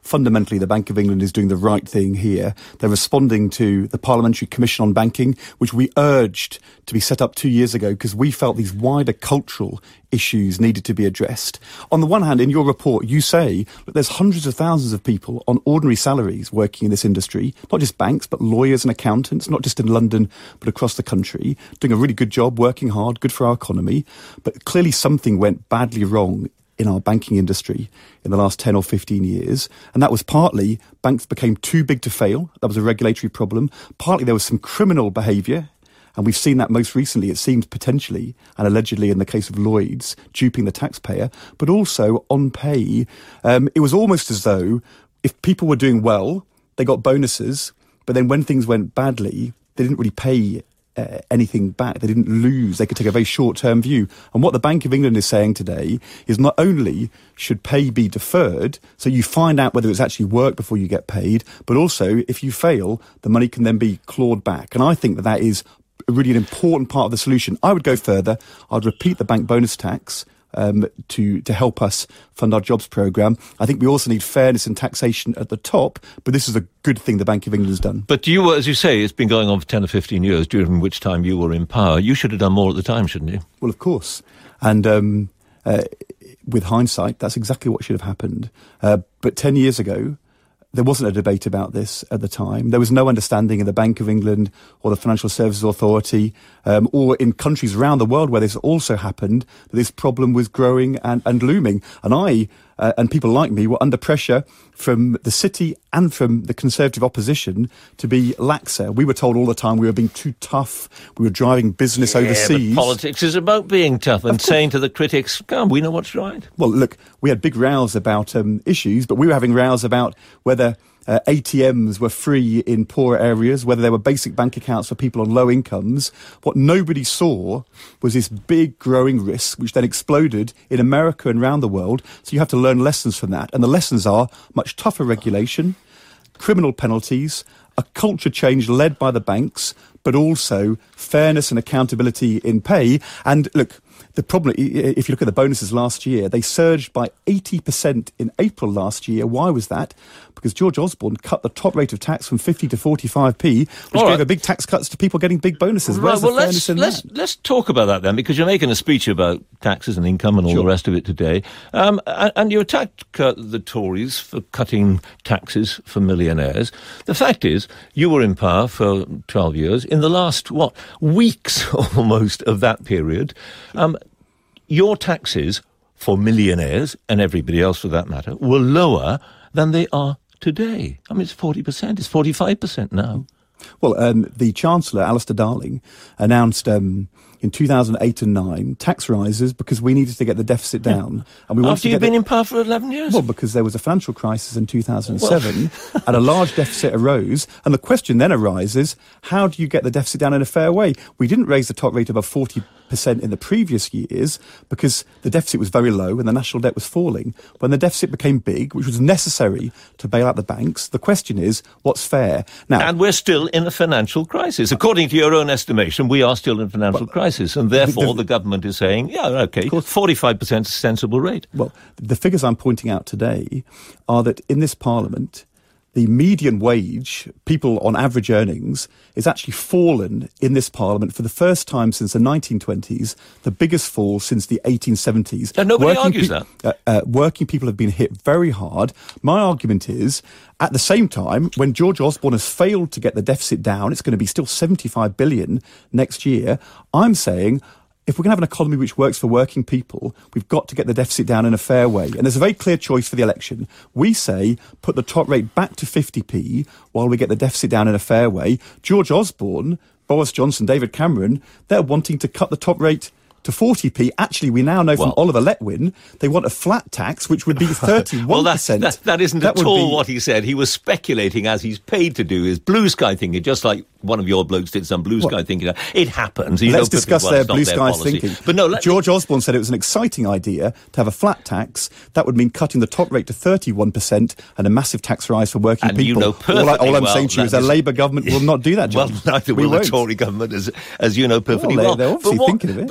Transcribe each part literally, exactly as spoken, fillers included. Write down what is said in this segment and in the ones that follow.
fundamentally the Bank of England is doing the right thing here. They're responding to the Parliamentary Commission on Banking, which we urged to be set up two years ago because we felt these wider cultural issues needed to be addressed. On the one hand, in your report, you say that there's hundreds of thousands of people on ordinary salaries working in this industry, not just banks, but lawyers and accountants, not just in London, but across the country, doing a really good job, working hard, good for our economy. But clearly something went badly wrong in our banking industry in the last ten or fifteen years. And that was partly banks became too big to fail. That was a regulatory problem. Partly there was some criminal behaviour. And we've seen that most recently, it seems potentially, and allegedly in the case of Lloyds, duping the taxpayer, but also on pay. Um, it was almost as though if people were doing well, they got bonuses, but then when things went badly, they didn't really pay uh, anything back. They didn't lose. They could take a very short-term view. And what the Bank of England is saying today is not only should pay be deferred, so you find out whether it's actually worked before you get paid, but also if you fail, the money can then be clawed back. And I think that that is really an important part of the solution. I would go further. I'd repeat the bank bonus tax um, to to help us fund our jobs programme. I think we also need fairness and taxation at the top, but this is a good thing the Bank of England has done. But you were, as you say, it's been going on for ten or fifteen years, during which time you were in power. You should have done more at the time, shouldn't you? Well, of course. And um, uh, with hindsight, that's exactly what should have happened. Uh, but ten years ago, there wasn't a debate about this at the time. There was no understanding in the Bank of England or the Financial Services Authority um, or in countries around the world where this also happened, that this problem was growing and, and looming. And I uh, and people like me were under pressure from the city and from the Conservative opposition to be laxer. We were told all the time we were being too tough. We were driving business yeah, overseas. But politics is about being tough and saying to the critics, come, we know what's right. Well, look, we had big rows about um, issues, but we were having rows about whether uh, A T Ms were free in poorer areas, whether there were basic bank accounts for people on low incomes. What nobody saw was this big growing risk, which then exploded in America and around the world. So you have to learn lessons from that. And the lessons are much tougher regulation, criminal penalties, a culture change led by the banks, but also fairness and accountability in pay. And look, the problem, if you look at the bonuses last year, they surged by eighty percent in April last year. Why was that? Because George Osborne cut the top rate of tax from fifty to forty-five p, which All gave right. a big tax cuts to people getting big bonuses. Where's right, well, the fairness let's, in let's, that? Let's talk about that then, because you're making a speech about taxes and income and all Sure. the rest of it today. Um, and, and you attacked uh, the Tories for cutting taxes for millionaires. The fact is, you were in power for twelve years. In the last, what, weeks almost of that period, um, your taxes for millionaires, and everybody else for that matter, were lower than they are today. I mean, it's forty percent, it's forty-five percent now. Well, um, the Chancellor, Alistair Darling, announced um, in two thousand eight and nine tax rises because we needed to get the deficit down. And we wanted After to you've get been the, in power for eleven years? Well, because there was a financial crisis in two thousand seven and a large deficit arose. And the question then arises, how do you get the deficit down in a fair way? We didn't raise the top rate above forty percent in the previous years because the deficit was very low and the national debt was falling. When the deficit became big, which was necessary to bail out the banks, the question is, what's fair? Now, And we're still in a financial crisis. According to your own estimation, we are still in a financial well, crisis, and therefore the, the, the government is saying, yeah, OK, forty-five percent is a sensible rate. Well, the figures I'm pointing out today are that in this Parliament, the median wage, people on average earnings, is actually fallen in this Parliament for the first time since the nineteen twenties, the biggest fall since the eighteen seventies. And nobody working argues pe- that. Uh, uh, working people have been hit very hard. My argument is, at the same time, when George Osborne has failed to get the deficit down, it's going to be still seventy-five billion next year. I'm saying, if we're going to have an economy which works for working people, we've got to get the deficit down in a fair way. And there's a very clear choice for the election. We say, put the top rate back to fifty p while we get the deficit down in a fair way. George Osborne, Boris Johnson, David Cameron, they're wanting to cut the top rate to forty p. Actually, we now know from well, Oliver Letwin, they want a flat tax, which would be thirty-one percent. Well, that, that, that isn't that at all be... what he said. He was speculating, as he's paid to do, his blue sky thinking, just like one of your blokes did some blue sky what? thinking. It happens. You Let's know, discuss well, their blue sky policy. thinking. But no, let George me... Osborne said it was an exciting idea to have a flat tax. That would mean cutting the top rate to thirty-one percent and a massive tax rise for working and people. You know perfectly all, I, all I'm well saying to you is a is... Labour government will not do that, John. Well, neither we will won't. the Tory government, as, as you know perfectly well. well. They're, they're obviously but what, thinking of it. But, but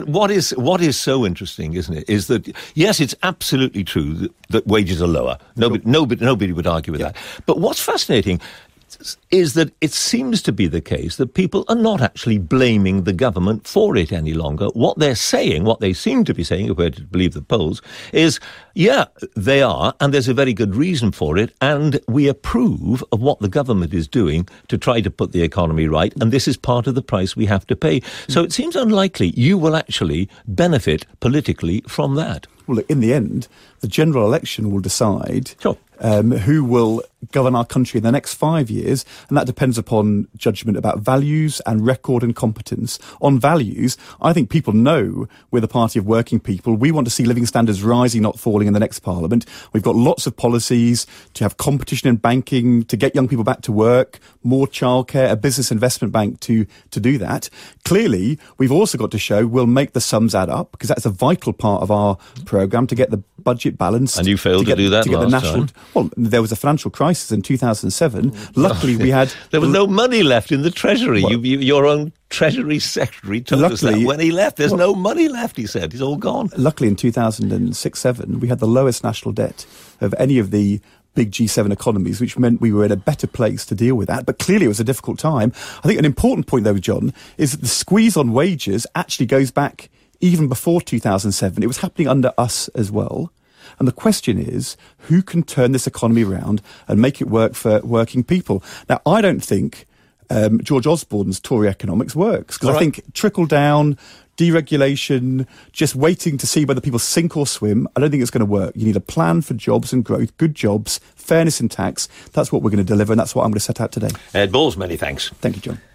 But what is what is so interesting, isn't it, is that, yes, it's absolutely true that, that wages are lower. Nobody, nobody, nobody would argue with yeah. that. But what's fascinating is that it seems to be the case that people are not actually blaming the government for it any longer. What they're saying, what they seem to be saying, if we're to believe the polls, is, yeah, they are, and there's a very good reason for it, and we approve of what the government is doing to try to put the economy right, and this is part of the price we have to pay. So it seems unlikely you will actually benefit politically from that. Well, in the end, the general election will decide sure. um, who will govern our country in the next five years, and that depends upon judgment about values and record and competence. On values, I think people know we're the party of working people. We want to see living standards rising, not falling in the next parliament. We've got lots of policies to have competition in banking, to get young people back to work, more childcare, a business investment bank to, to do that. Clearly, we've also got to show we'll make the sums add up, because that's a vital part of our programme to get the budget balanced. And you failed to, to, get, to do that to get last the national, time. Well, there was a financial crisis in two thousand seven. Luckily, we had... There was no money left in the Treasury. Well, you, you, your own Treasury Secretary told luckily, us that when he left. There's well, no money left, he said. It's all gone. Luckily, in two thousand six seven, we had the lowest national debt of any of the big G seven economies, which meant we were in a better place to deal with that. But clearly it was a difficult time. I think an important point, though, John, is that the squeeze on wages actually goes back even before two thousand seven. It was happening under us as well. And the question is, who can turn this economy around and make it work for working people? Now, I don't think um, George Osborne's Tory economics works, because I think trickle down, deregulation, just waiting to see whether people sink or swim, I don't think it's going to work. You need a plan for jobs and growth, good jobs, fairness in tax. That's what we're going to deliver, and that's what I'm going to set out today. Ed Balls, many thanks. Thank you, John.